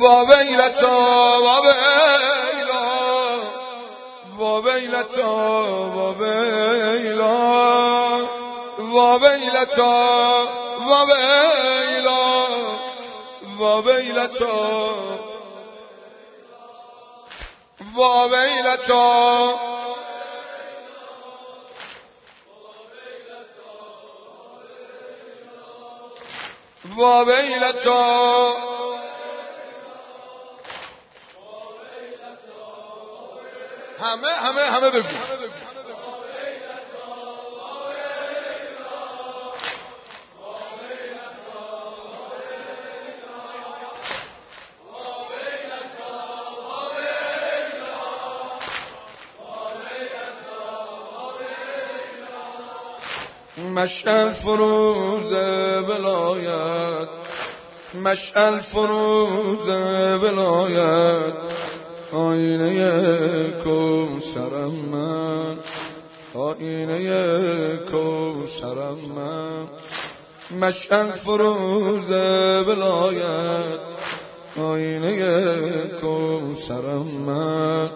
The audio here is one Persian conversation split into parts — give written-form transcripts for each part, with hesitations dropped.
وویلتا وویلا وویلتا وویلا وویلتا وویلا وویلتا وویلتا وویلتا همه بگو مشعل فروز ولایت مشعل فروز ولایت آینه کوثرم من آینه کوثرم من مشعل فروز ولایت آینه کوثرم من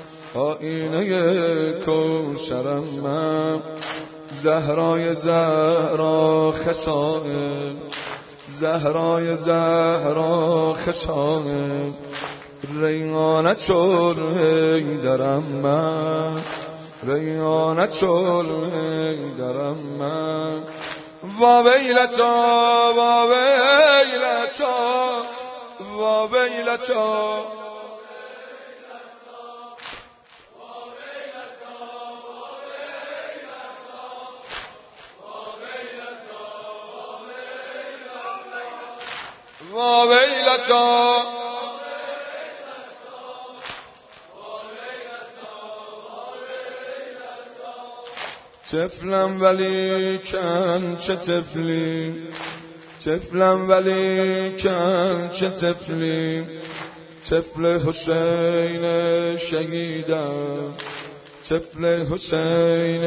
آینه کوثرم من زهرای زهرا خصائل زهرای زهرا خصائل ریحانه چون حیدرم من ریحانه چون حیدرم من وویلتا وویلتا وویلتا وویلتا طفلم ولی کن چه طفلی طفلم ولی کن چه طفلی طفل حسین شهیدم طفل حسین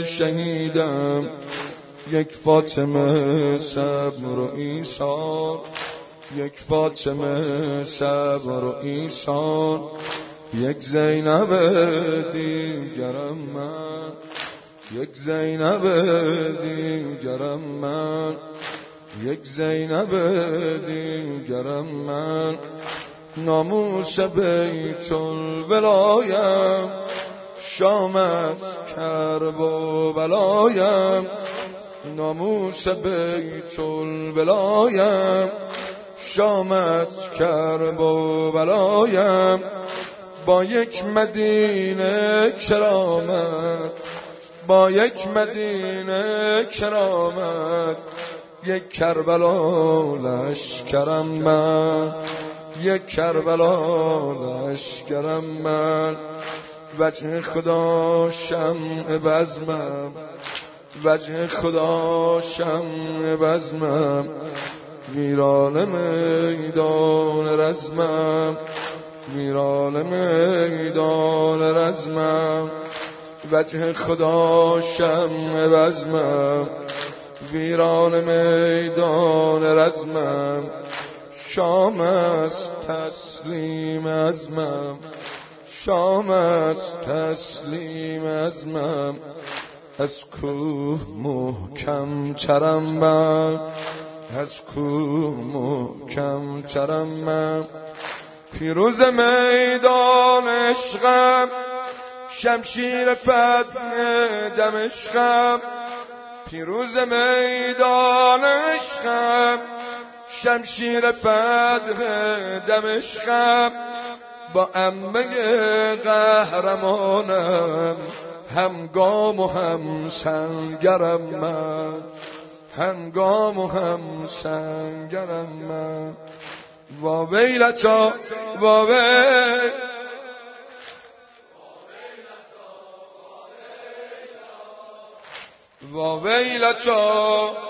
شهیدم یک فاطمه صبر و ایثار یک فاطمه صبر و ایثار یک زینب دیگرم من یک زینب دیگرم من یک زینب دیگرم من ناموس بیت الولایم شام از کرب و بلایم ناموس بیت الولایم شام از کرب و بلایم با یک مدینه کرامت با یک مدینه کرامت یک کربلا لشکرم من یک کربلا لشکرم من وجه خدا شمع بزمم وجه خدا شمع بزمم ویران میدان رزمم ویران میدان رزمم وجه خدا شمع بزمم ویران میدان رزمم شام از تسلیم ازمم شام از تسلیم ازمم از کوه محکم چرم من از کوه محکم چرم من پیروز میدان عشقم شمشیر فتح دمشقم پیروز میدان عشقم شمشیر فتح دمشقم با عمه قهرمانم همگام و هم سنگرم من هنگام و هم سنگرم من وویلتا وویلتا